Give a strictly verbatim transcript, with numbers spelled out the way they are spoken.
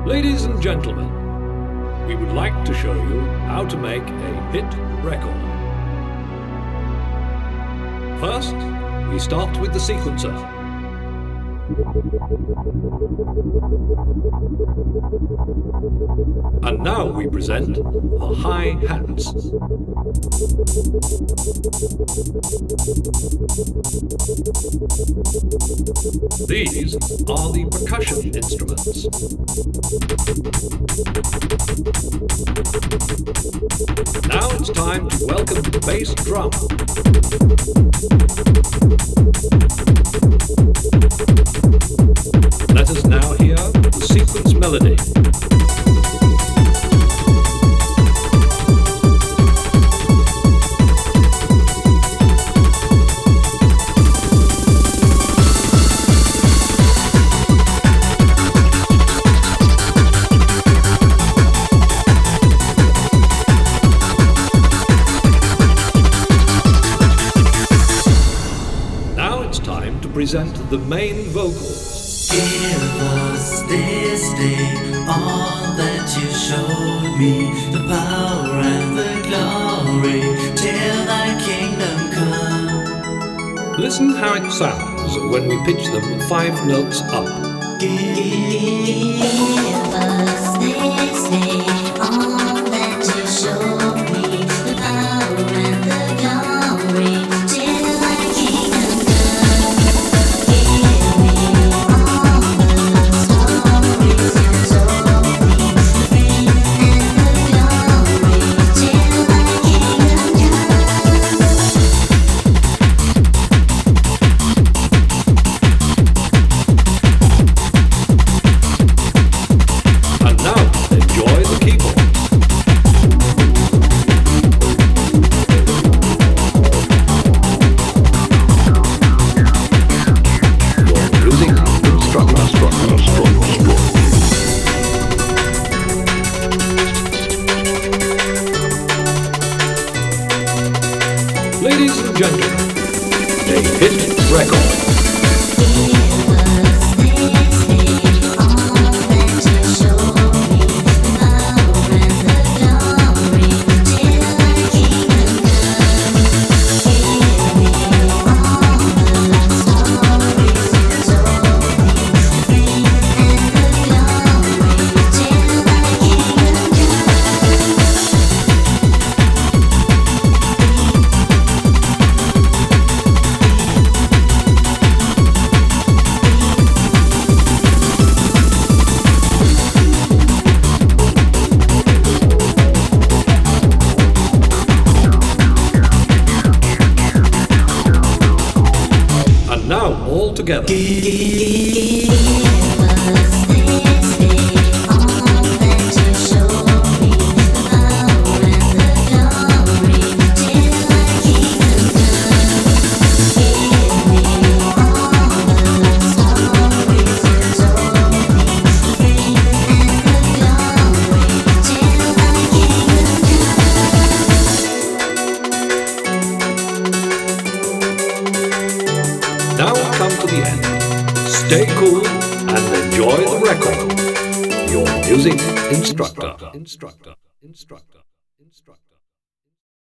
Ladies and gentlemen, we would like to show you how to make a hit record. First, we start with the sequencer. And now we present the hi-hats. These are the percussion instruments. Now it's time to welcome the bass drum. Let us now hear the sequence melody. Now it's time to present the main vocals. Give us this day all that you showed me, the power and the glory, till thy kingdom come. Listen how it sounds when we pitch them five notes up. Give us this day all that you showed me, the power and the glory, till thy kingdom come. Give me Ladies and gentlemen, a hit record. Now, all together. Give us this day all that you showed me, the power and the glory, till thy kingdom come. Give me all the stories you told me, the fame and the glory, till thy kingdom come. Now we come to the end. Stay cool and enjoy the record. Your music instructor. Instructor. Instructor. Instructor.